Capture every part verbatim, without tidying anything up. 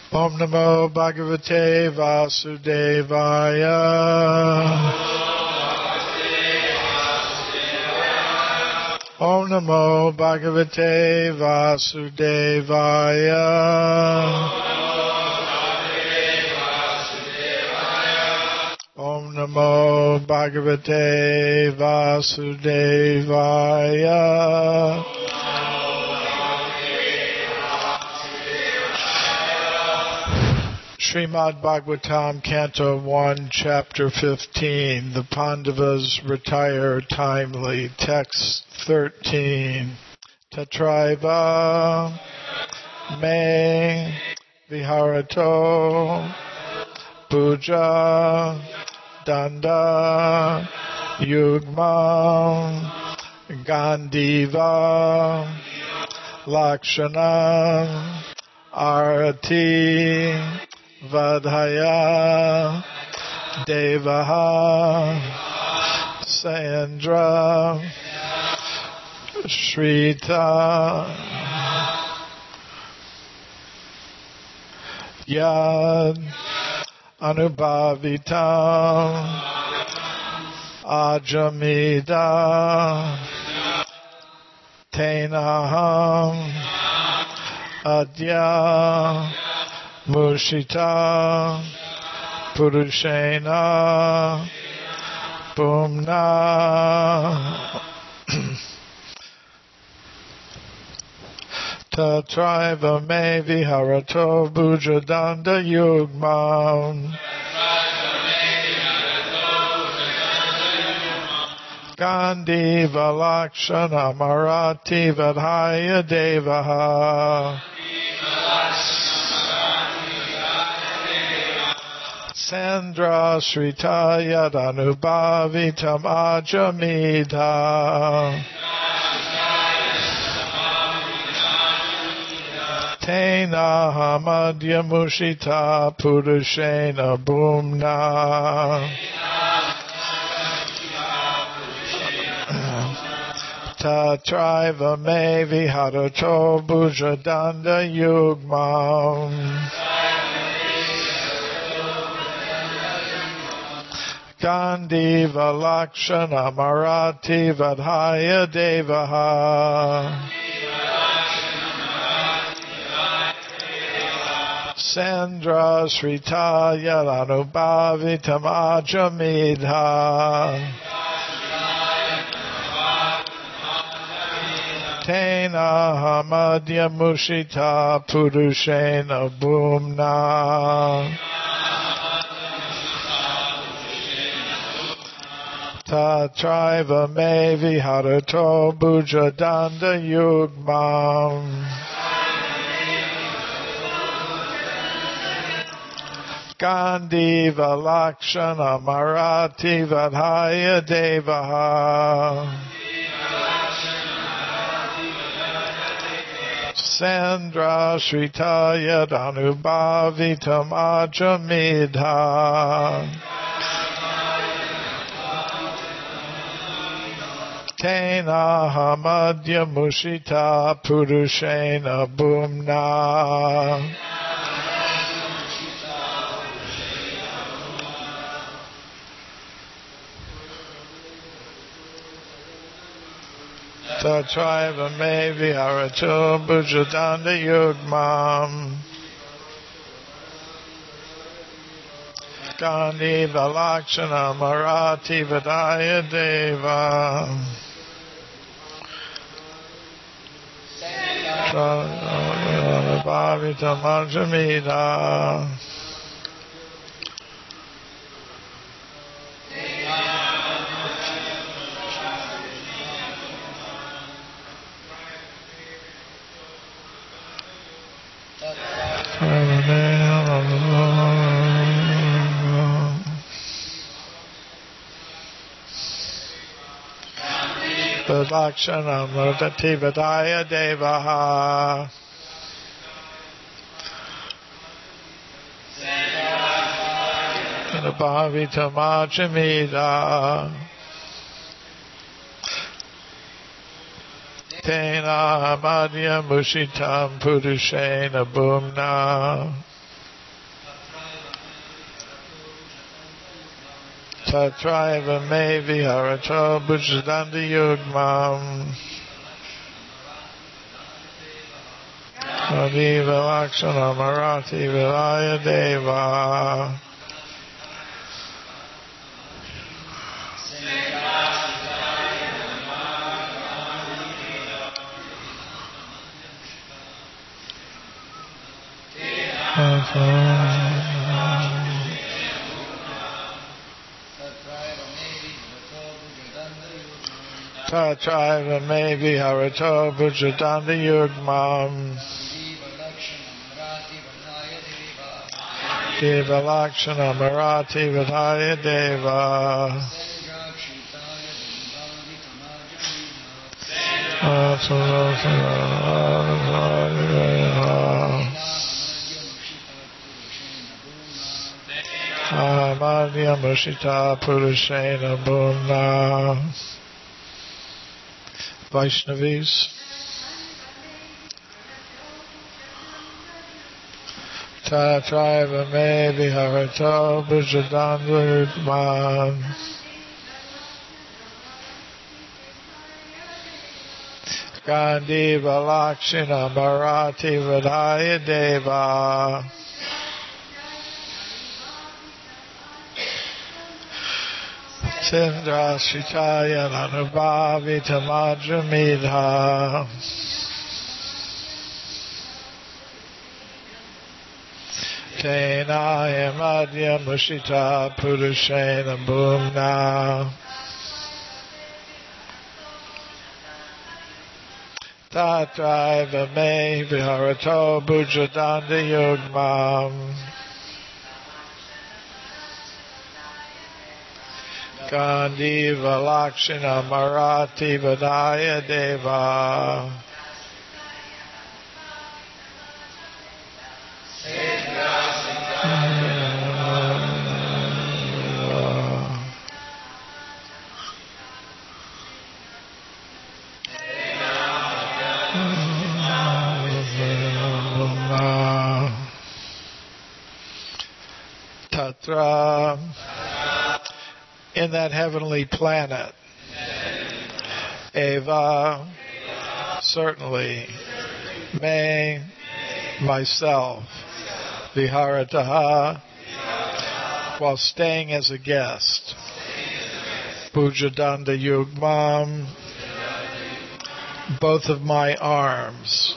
Om Namo Bhagavate Vasudevaya. Om Namo Bhagavate Vasudevaya. Om Namo Bhagavate Vasudevaya. Srimad Bhagavatam, Canto one, Chapter fifteen. The Pandavas retire timely. Text thirteen. Tatraiva me viharato puja danda yugma gandiva lakshana arati vadhaya devaha sandra shrita yad anubhavitam ajamida tenaham adya mushita purushena pumna tatraiva me viharato bujadanda yugmam gandiva lakshana marati vadhaya devaha Sandra Shrita Yadanubhavitam Ajamidha Tena Hamadya Mushita Purushena Bhumna Tatraiva me viharato bujadanda yugmam Gandiva Lakshana Marati Vadhaya Devaha Sandra Srita Yalanubhavitam Ajamidha Tena Hamadya Mushita Purushena Bhumna Tatraiva me viharato bujadanda yugmam Gandiva Lakshana Marati Vadhaya Devaha Sandra Shrita Yadanubhavitam Ajamidha Tena Hamadya Mushita Purushena Bhumna Tatraiva me viharato bujadanda yugmam Gandiva Lakshana Marati Vadhaya Deva Bhavitam Ajamida Lakshana Murtati Vadhaya Devaha Bhavitam Ajamida Tena Madhya Mushitam Purushena Bhumna Tatraiva me viharato bujadanda yugmam. Adiva lakshana marati vilaya deva. Tatraiva me viharato bujadanda yugmam. Deva lakshana marati vidhaya deva. Amadhya Mushita Purushena Bhumna. Vaishnavis. Tatraiva me viharato bujadanda yugmam. Gandiva lakshana marati vidhaya deva. Tindra shitaya nanubhavita madhyamidha. Tenaya madhya mushita purushena bhumna. Tatraiva me viharato bujadanda yugmam. Gandiva lakshana marati vidhaya deva. Tatra, in that heavenly planet, Eva, certainly, me, myself, Viharataha, while staying as a guest, Bujadanda Yugmam, both of my arms,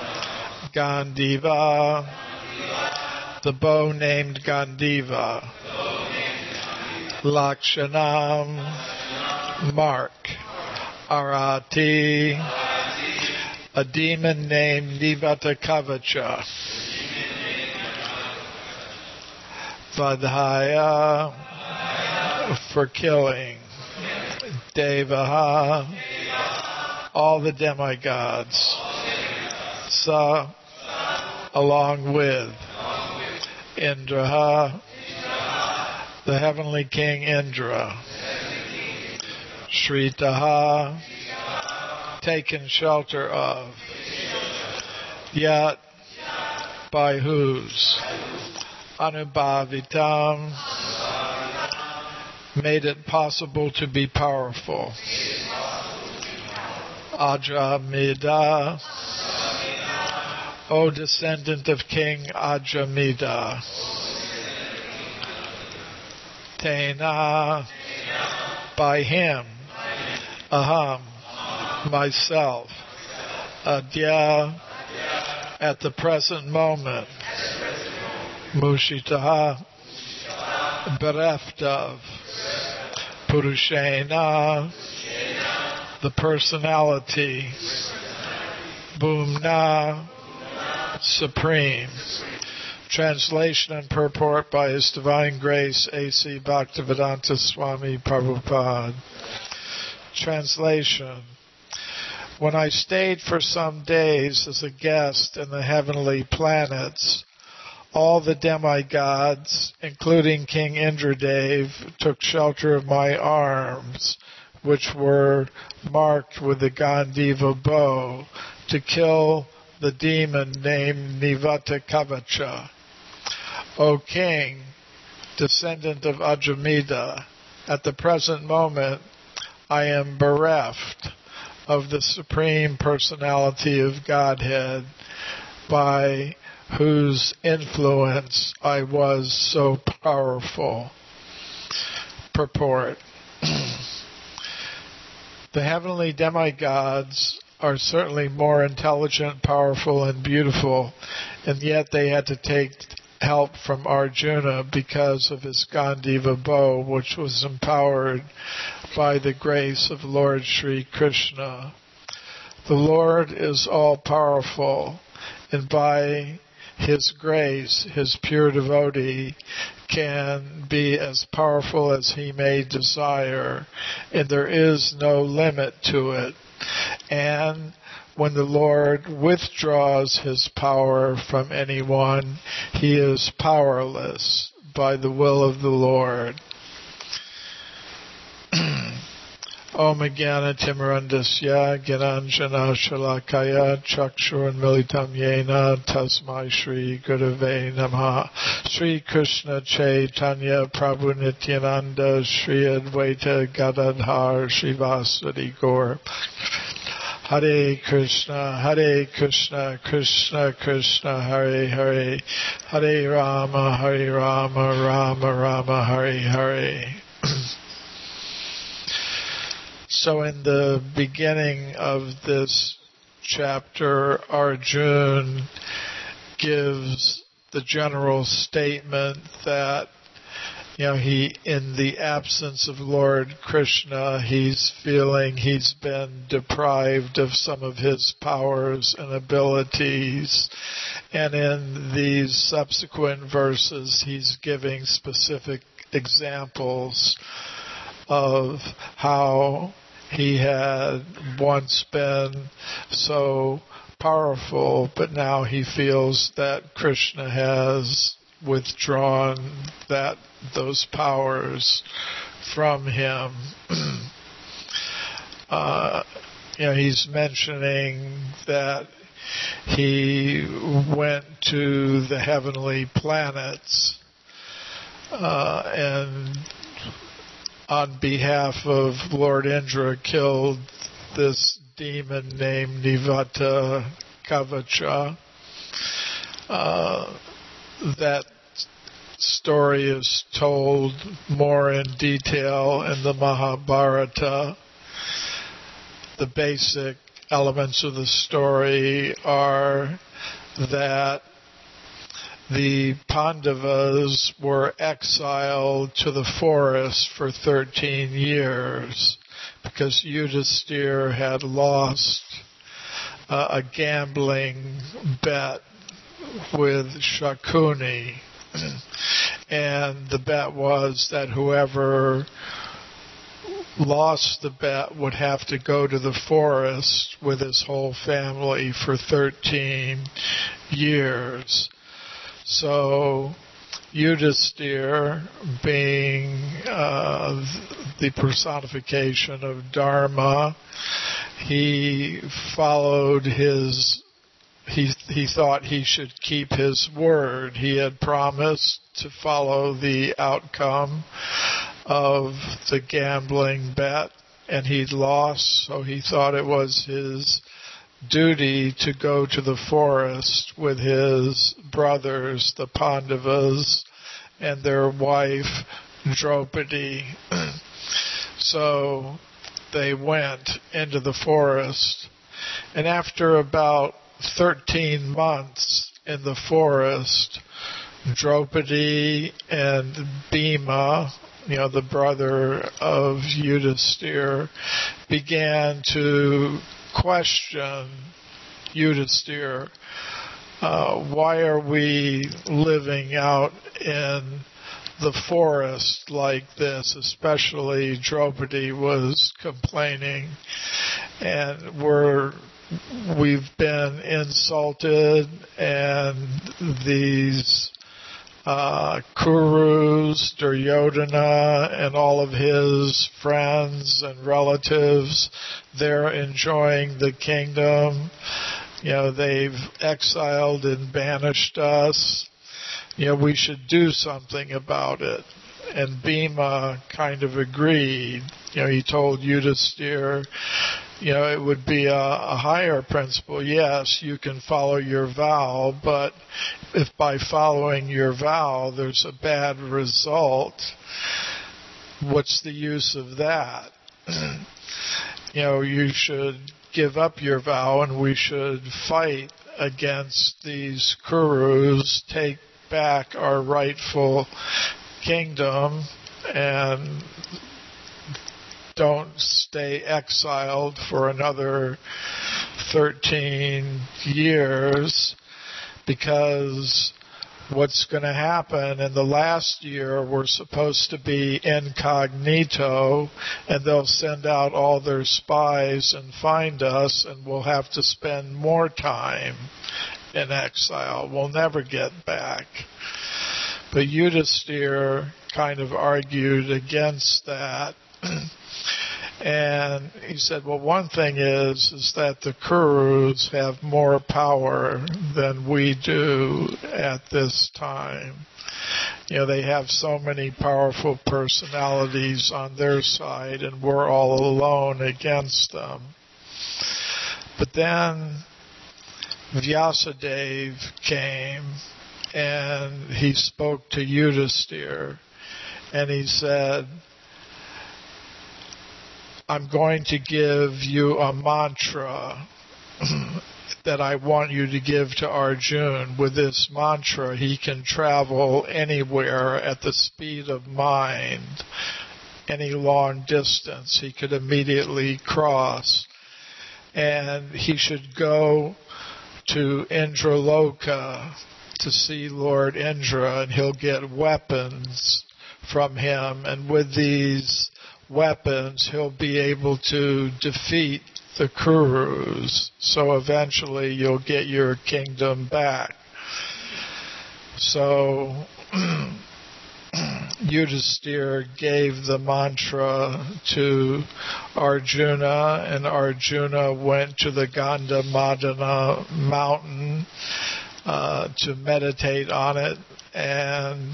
Gandiva, the bow named Gandiva, Lakshanam, mark, Arati, a demon named Nivata Kavacha, Vadhaya, for killing, Devaha, all the demigods, Sa, along with, Indraha, the heavenly king Indra, Shritaha, taken shelter of, yet by whose, Anubhavitam, made it possible to be powerful, Ajamida, O descendant of King Ajamida, Tena, by him, Aham, myself, Adya, at the present moment, Mushitaha, bereft of, Purushena, the personality, Bhumna, supreme. Translation and purport by His Divine Grace A C Bhaktivedanta Swami Prabhupada. Translation. When I stayed for some days as a guest in the heavenly planets, all the demigods, including King Indradev, took shelter of my arms, which were marked with the Gandiva bow, to kill the demon named Nivata Kavacha. O King, descendant of Ajamida, At the present moment, I am bereft of the Supreme Personality of Godhead, by whose influence I was so powerful. Purport. The heavenly demigods are certainly more intelligent, powerful, and beautiful, and yet they had to take help from Arjuna because of his Gandiva bow, which was empowered by the grace of Lord Sri Krishna. The Lord is all-powerful, and by His grace, His pure devotee can be as powerful as he may desire, and there is no limit to it. And when the Lord withdraws His power from anyone, he is powerless by the will of the Lord. Om Jnana Timirandasya Gyananjana Shalakaya Chakshur Militam Yena Tasmai Shri Gurave Namaha. Shri Krishna Chaitanya Prabhu Nityananda Shri Advaita Gadadhar Shivasadi Gaur. Hare Krishna, Hare Krishna, Krishna Krishna, Hare Hare, Hare Rama, Hare Rama, Rama Rama, Hare Hare. So in the beginning of this chapter, Arjuna gives the general statement that, you know, he, in the absence of Lord Krishna, he's feeling he's been deprived of some of his powers and abilities. And in these subsequent verses, he's giving specific examples of how he had once been so powerful, but now he feels that Krishna has withdrawn that those powers from him. uh, you know, he's mentioning that he went to the heavenly planets uh, and on behalf of Lord Indra killed this demon named Nivata Kavacha. Uh, that story is told more in detail in the Mahabharata. The basic elements of the story are that the Pandavas were exiled to the forest for thirteen years because Yudhisthira had lost uh, a gambling bet with Shakuni. And the bet was that whoever lost the bet would have to go to the forest with his whole family for thirteen years. So Yudhisthira, being uh, the personification of Dharma, he followed his He he thought he should keep his word. He had promised to follow the outcome of the gambling bet, and he'd lost, so he thought it was his duty to go to the forest with his brothers, the Pandavas, and their wife, Draupadi. So they went into the forest, and after about thirteen months in the forest, Draupadi and Bhima, you know, the brother of Yudhisthira, began to question Yudhisthira. Uh, why are we living out in the forest like this? Especially Draupadi was complaining, and we're We've been insulted, and these uh, Kurus, Duryodhana, and all of his friends and relatives, they're enjoying the kingdom. You know, they've exiled and banished us. You know, we should do something about it. and Bhima kind of agreed. You know, he told Yudhisthira, you know, it would be a, a higher principle. Yes, you can follow your vow, but if by following your vow there's a bad result, what's the use of that? You know, you should give up your vow and we should fight against these Kurus, take back our rightful kingdom, and don't stay exiled for another thirteen years, because what's going to happen in the last year, we're supposed to be incognito, and they'll send out all their spies and find us, and we'll have to spend more time in exile. We'll never get back. But Yudhisthira kind of argued against that. And he said, well, one thing is, is that the Kurus have more power than we do at this time. You know, they have so many powerful personalities on their side, and we're all alone against them. But then Vyasadeva came, and he spoke to Yudhisthira, and he said, I'm going to give you a mantra that I want you to give to Arjuna. With this mantra, he can travel anywhere at the speed of mind, any long distance. He could immediately cross. And he should go to Indraloka to see Lord Indra, and he'll get weapons from him. And with these weapons, he'll be able to defeat the Kurus. So eventually you'll get your kingdom back. So Yudhisthira gave the mantra to Arjuna, and Arjuna went to the Gandhamadana mountain uh, to meditate on it, and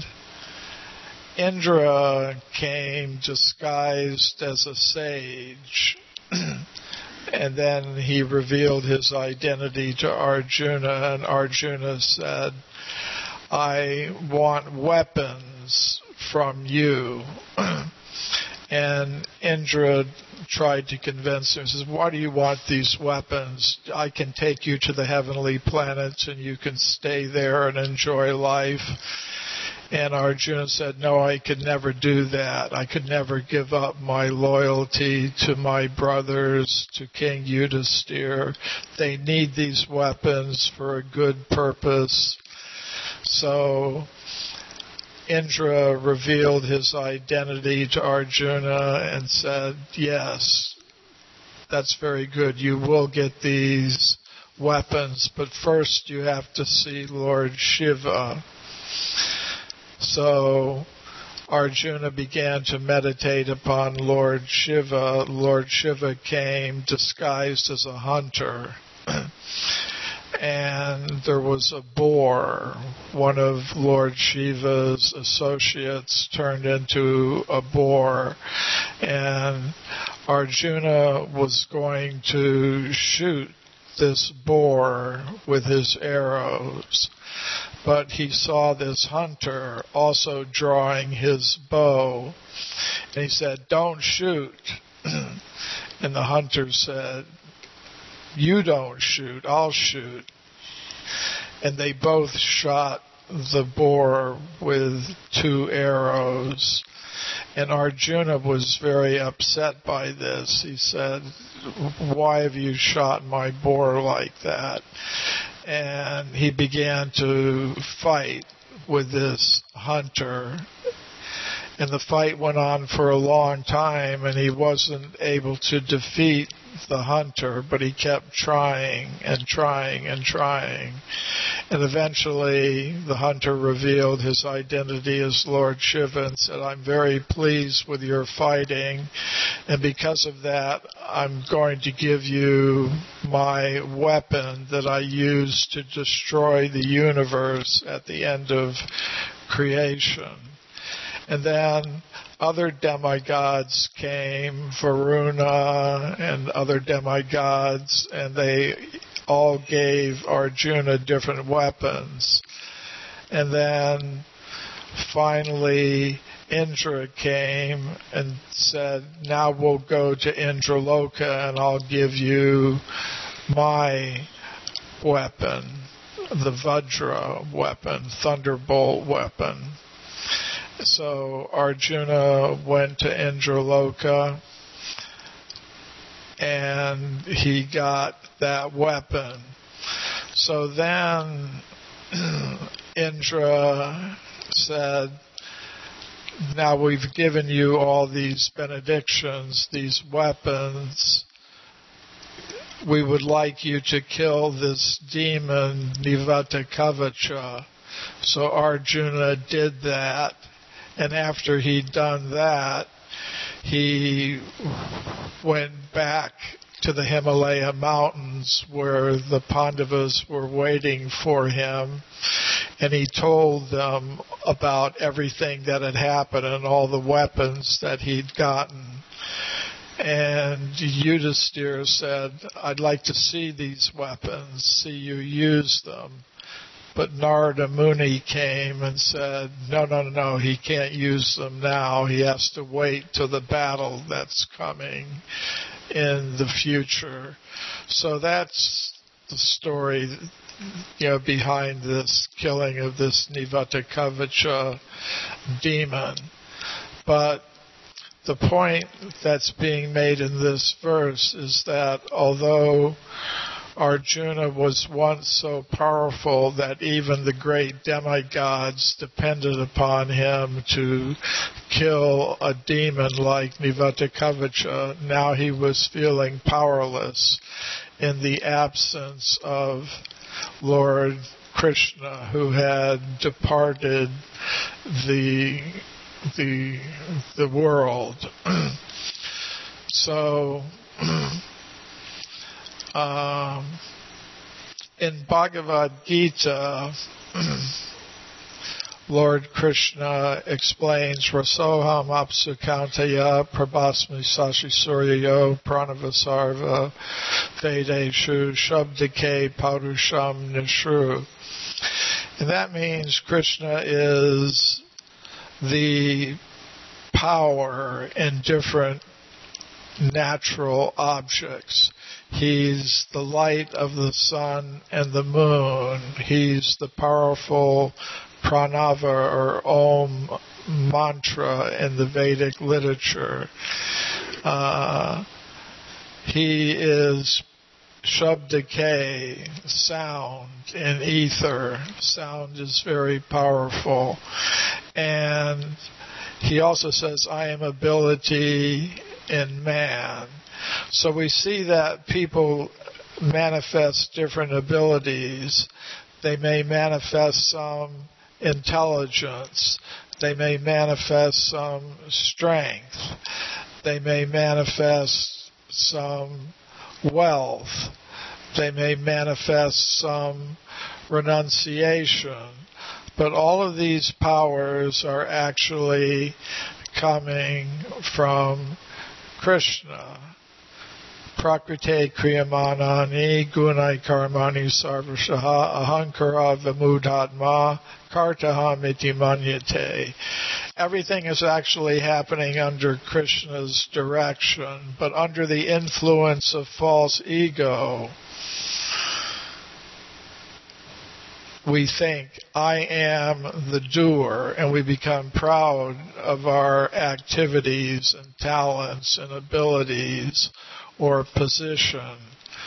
Indra came disguised as a sage, and then he revealed his identity to Arjuna, and Arjuna said, I want weapons from you. And Indra tried to convince him. He says, why do you want these weapons? I can take you to the heavenly planets and you can stay there and enjoy life. And Arjuna said, no, I could never do that. I could never give up my loyalty to my brothers, to King Yudhisthira. They need these weapons for a good purpose. So Indra revealed his identity to Arjuna and said, yes, that's very good. You will get these weapons, but first you have to see Lord Shiva. So Arjuna began to meditate upon Lord Shiva. Lord Shiva came disguised as a hunter. And there was a boar. One of Lord Shiva's associates turned into a boar. And Arjuna was going to shoot this boar with his arrows. But he saw this hunter also drawing his bow. And he said, don't shoot. And the hunter said, you don't shoot, I'll shoot. And they both shot the boar with two arrows. And Arjuna was very upset by this. He said, why have you shot my boar like that? And he began to fight with this hunter. And the fight went on for a long time, and he wasn't able to defeat the hunter, but he kept trying and trying and trying. And eventually the hunter revealed his identity as Lord Shiva and said, I'm very pleased with your fighting, and because of that, I'm going to give you my weapon that I use to destroy the universe at the end of creation. And then other demigods came, Varuna and other demigods, and they all gave Arjuna different weapons. And then finally Indra came and said, now we'll go to Indraloka and I'll give you my weapon, the Vajra weapon, thunderbolt weapon. So Arjuna went to Indraloka and he got that weapon. So then Indra said, now we've given you all these benedictions, these weapons. We would like you to kill this demon, Nivatakavacha. So Arjuna did that. And after he'd done that, he went back to the Himalaya mountains where the Pandavas were waiting for him. And he told them about everything that had happened and all the weapons that he'd gotten. And Yudhisthira said, I'd like to see these weapons, see you use them. But Narada Muni came and said, no, no, no, no, he can't use them now. He has to wait till the battle that's coming in the future. So that's the story, you know, behind this killing of this Nivatakavacha demon. But the point that's being made in this verse is that although Arjuna was once so powerful that even the great demigods depended upon him to kill a demon like Nivatakavacha, now he was feeling powerless in the absence of Lord Krishna, who had departed the the the world. So um, in Bhagavad Gita, Lord Krishna explains, Rasoham apsukantaya prabhasmi sashi suryayo pranavasarva vedeshu shabdike parusham nishru. And that means Krishna is the power in different natural objects. He's the light of the sun and the moon. He's the powerful pranava or om mantra in the Vedic literature. Uh, he is Shabdike, sound in ether. Sound is very powerful. And he also says, I am ability in man. So we see that people manifest different abilities. They may manifest some intelligence. They may manifest some strength. They may manifest some wealth. They may manifest some renunciation. But all of these powers are actually coming from Krishna. Prakrite kriyamanani gunai karmani sarvashaha ahankara vimudhatma kartaham iti manyate. Everything is actually happening under Krishna's direction, but under the influence of false ego, we think, I am the doer, and we become proud of our activities and talents and abilities or position.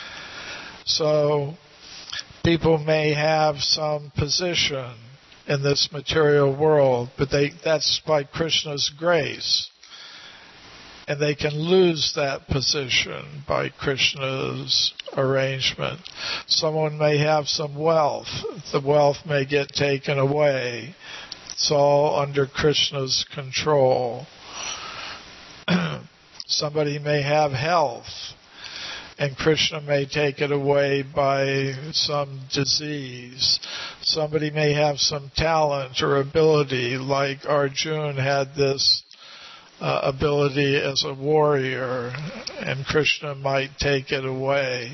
So people may have some position in this material world, but they, that's by Krishna's grace. And they can lose that position by Krishna's arrangement. Someone may have some wealth. The wealth may get taken away. It's all under Krishna's control. Somebody may have health, and Krishna may take it away by some disease. Somebody may have some talent or ability, like Arjuna had this uh, ability as a warrior, and Krishna might take it away.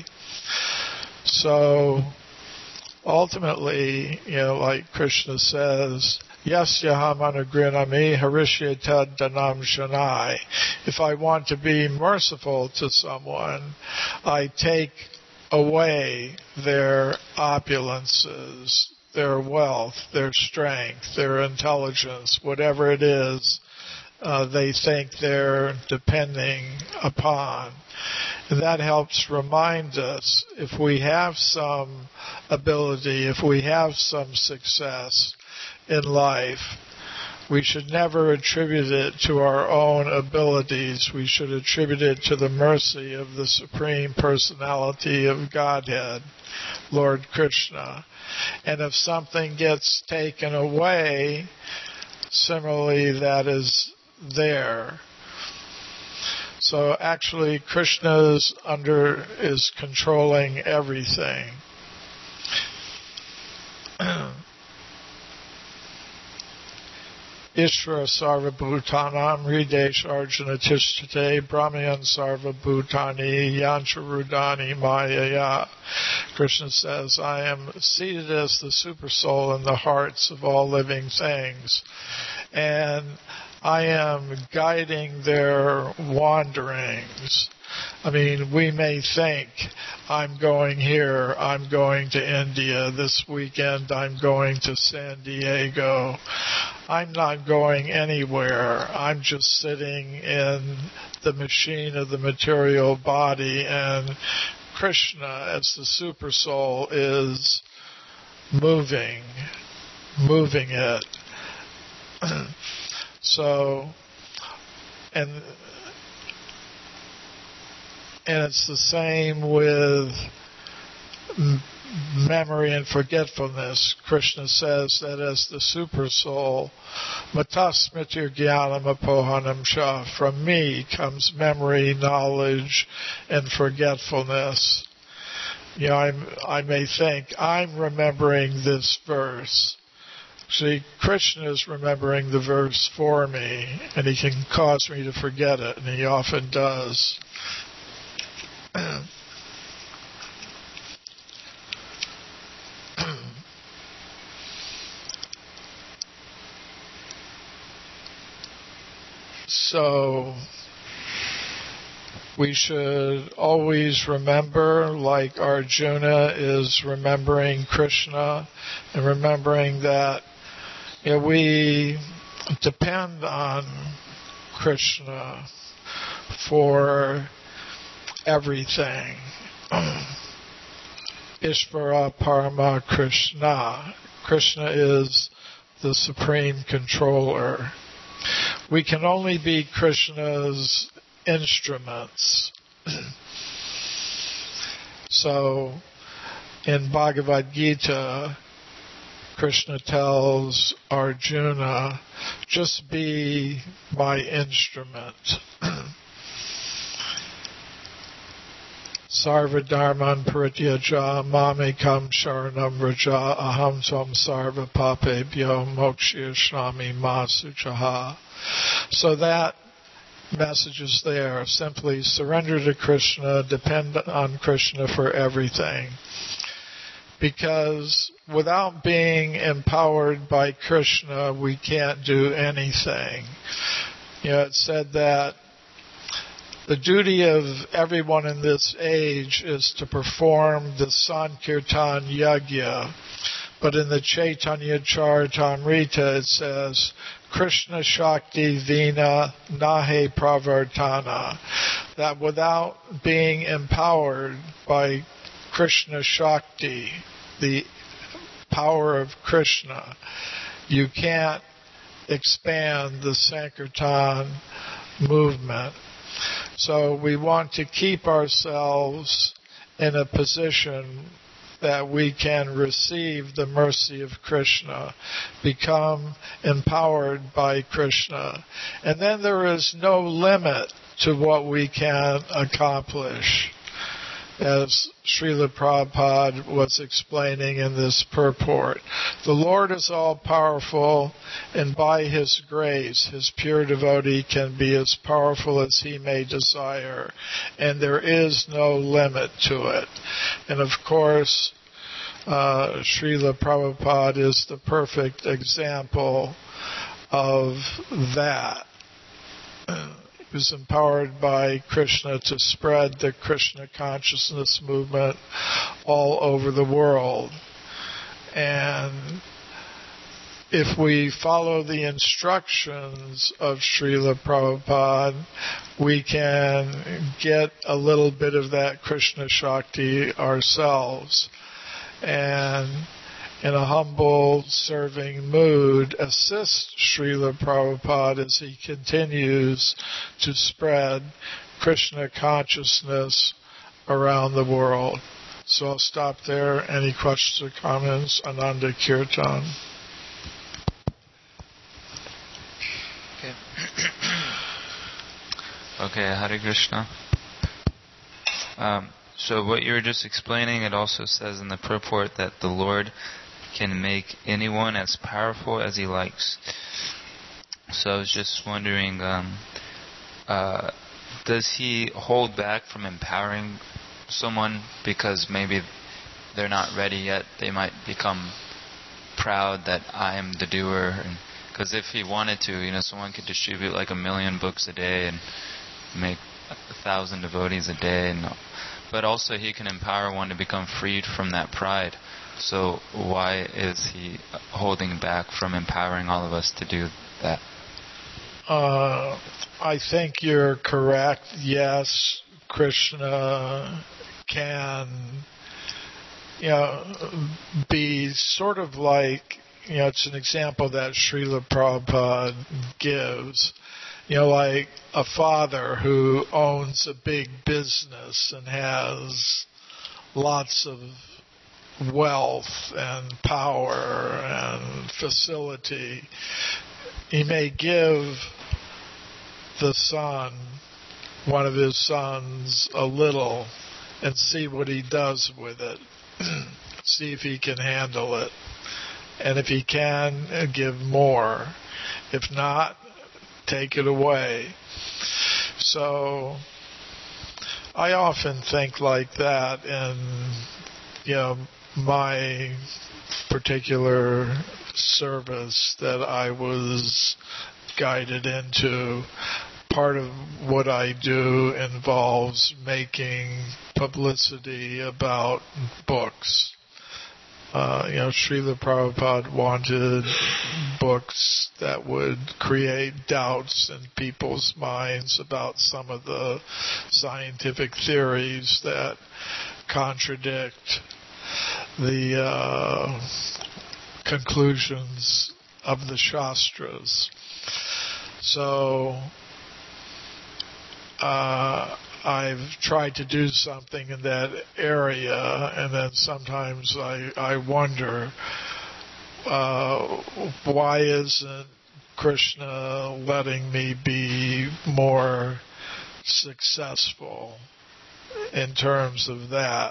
So ultimately, you know, like Krishna says, Yasyaham anugrinami harishyeta danam shanai. If I want to be merciful to someone, I take away their opulences, their wealth, their strength, their intelligence, whatever it is uh, they think they're depending upon. And that helps remind us, if we have some ability, if we have some success in life, we should never attribute it to our own abilities. We should attribute it to the mercy of the Supreme Personality of Godhead, Lord Krishna. And if something gets taken away, similarly that is there. So actually Krishna is under is controlling everything. Ishvara sarva bhutanam hridesh arjuna tishtate brahmayan sarva bhutani yancha rudani mayaya. Krishna says, I am seated as the super soul in the hearts of all living things, and I am guiding their wanderings. I mean, we may think, I'm going here, I'm going to India, this weekend I'm going to San Diego. I'm not going anywhere. I'm just sitting in the machine of the material body, and Krishna, as the super soul, is moving, moving it. So, and and it's the same with m- memory and forgetfulness. Krishna says that as the super soul, matasmitir jnanam apohanam sha, from me comes memory, knowledge, and forgetfulness. You know, I'm, I may think, I'm remembering this verse. See, Krishna is remembering the verse for me, and he can cause me to forget it, and he often does. So, we should always remember, like Arjuna is remembering Krishna, and remembering that, you know, we depend on Krishna for everything. Ishvara Parama Krishna. Krishna is the supreme controller. We can only be Krishna's instruments. So, in Bhagavad Gita, Krishna tells Arjuna, just be my instrument. Sarva dharman parityaja mamekam sharanam raja aham tvam sarva papebhyo mokshayashrami ma suchaha. So that message is there. Simply surrender to Krishna, depend on Krishna for everything. Because without being empowered by Krishna, we can't do anything. You know, it's said that the duty of everyone in this age is to perform the Sankirtan Yajna. But in the Chaitanya Charitamrita it says, Krishna Shakti Vina Nahe Pravartana. That without being empowered by Krishna Shakti, the power of Krishna, you can't expand the Sankirtan movement. So we want to keep ourselves in a position that we can receive the mercy of Krishna, become empowered by Krishna. And then there is no limit to what we can accomplish. as Srila Prabhupada was explaining in this purport. The Lord is all-powerful, and by His grace, His pure devotee can be as powerful as he may desire, and there is no limit to it. And of course, uh, Srila Prabhupada is the perfect example of that. He was empowered by Krishna to spread the Krishna consciousness movement all over the world. And if we follow the instructions of Srila Prabhupada, we can get a little bit of that Krishna Shakti ourselves. And in a humble, serving mood, assist Srila Prabhupada as he continues to spread Krishna consciousness around the world. So I'll stop there. Any questions or comments? Ananda Kirtan. Okay. Okay, Hare Krishna. Um, so what you were just explaining, it also says in the purport that the Lord can make anyone as powerful as He likes. So I was just wondering, um, uh, does He hold back from empowering someone because maybe they're not ready yet? They might become proud that I am the doer. Because if He wanted to, you know, someone could distribute like a million books a day and make a thousand devotees a day. And, but also He can empower one to become freed from that pride. So why is He holding back from empowering all of us to do that? Uh, I think you're correct. Yes, Krishna can, you know, be sort of like, you know, it's an example that Srila Prabhupada gives. You know, like a father who owns a big business and has lots of wealth and power and facility. He may give the son, one of his sons, a little and see what he does with it. See if he can handle it. And if he can, give more. If not, take it away. So I often think like that, and you know, my particular service that I was guided into, part of what I do involves making publicity about books. Uh, you know, Srila Prabhupada wanted books that would create doubts in people's minds about some of the scientific theories that contradict the uh, conclusions of the Shastras. So uh, I've tried to do something in that area, and then sometimes I, I wonder uh, why isn't Krishna letting me be more successful in terms of that?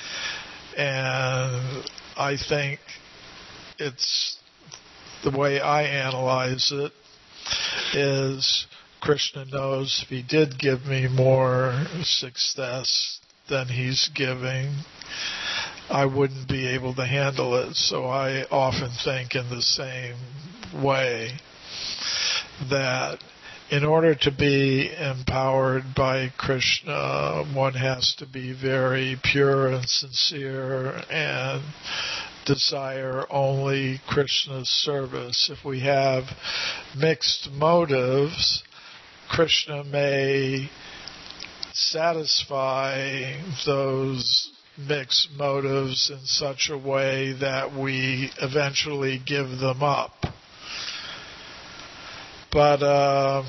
And I think it's the way I analyze it is Krishna knows if He did give me more success than He's giving, I wouldn't be able to handle it. So I often think in the same way that in order to be empowered by Krishna, one has to be very pure and sincere and desire only Krishna's service. If we have mixed motives, Krishna may satisfy those mixed motives in such a way that we eventually give them up. But uh,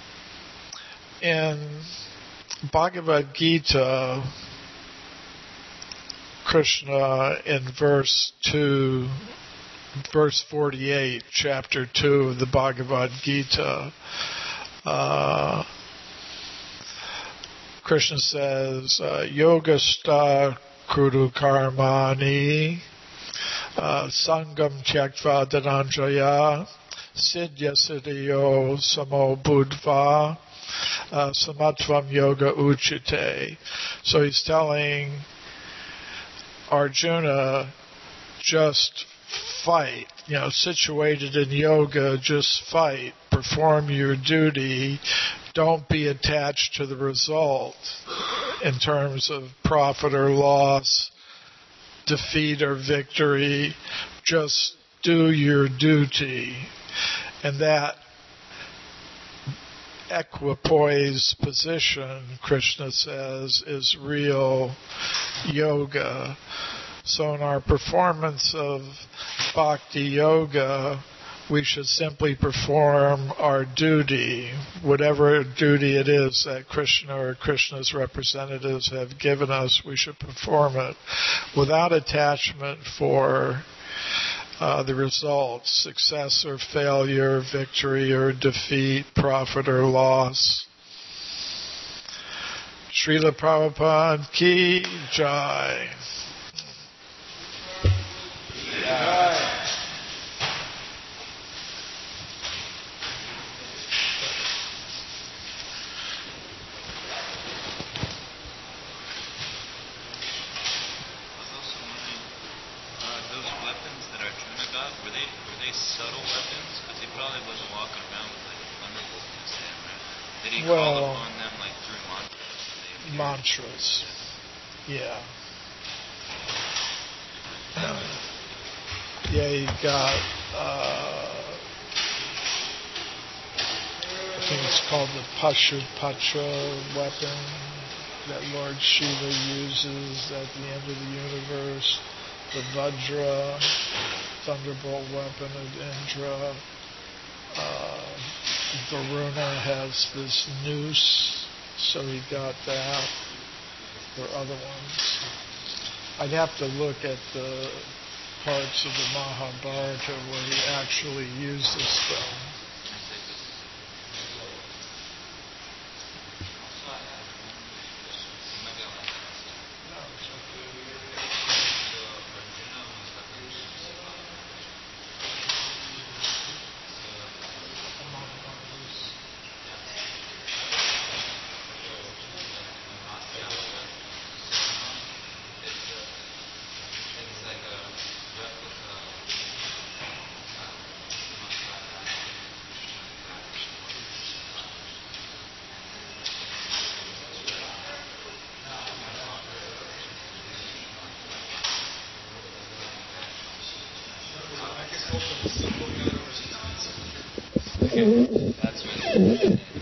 in Bhagavad Gita, Krishna in verse two, verse forty-eight, chapter two of the Bhagavad Gita, uh, Krishna says, uh, Yogastha Krudu Karmani, uh, Sangam Tyaktva Dhananjaya, Siddhya Siddhiyo Samo Buddhva, uh, Samatvam Yoga Uchite. So he's telling Arjuna, just fight, you know, situated in yoga, just fight, perform your duty, don't be attached to the result in terms of profit or loss, defeat or victory, just do your duty. And that equipoise position, Krishna says, is real yoga. So in our performance of bhakti yoga, we should simply perform our duty, whatever duty it is that Krishna or Krishna's representatives have given us, we should perform it without attachment for uh, the results, success or failure, victory or defeat, profit or loss. Srila Prabhupada Ki Jai. Yeah. Were they were they subtle weapons? Because he probably wasn't walking around with like a thunderbolt in his hand, right? Did he well, call upon them like through mantras? Mantras, yeah. Yeah, you got, uh, I think it's called the Pashupatra weapon that Lord Shiva uses at the end of the universe. The Vajra, thunderbolt weapon of Indra. Uh, Varuna has this noose, so he got that. There are other ones. I'd have to look at the parts of the Mahabharata where he actually uses them. That's what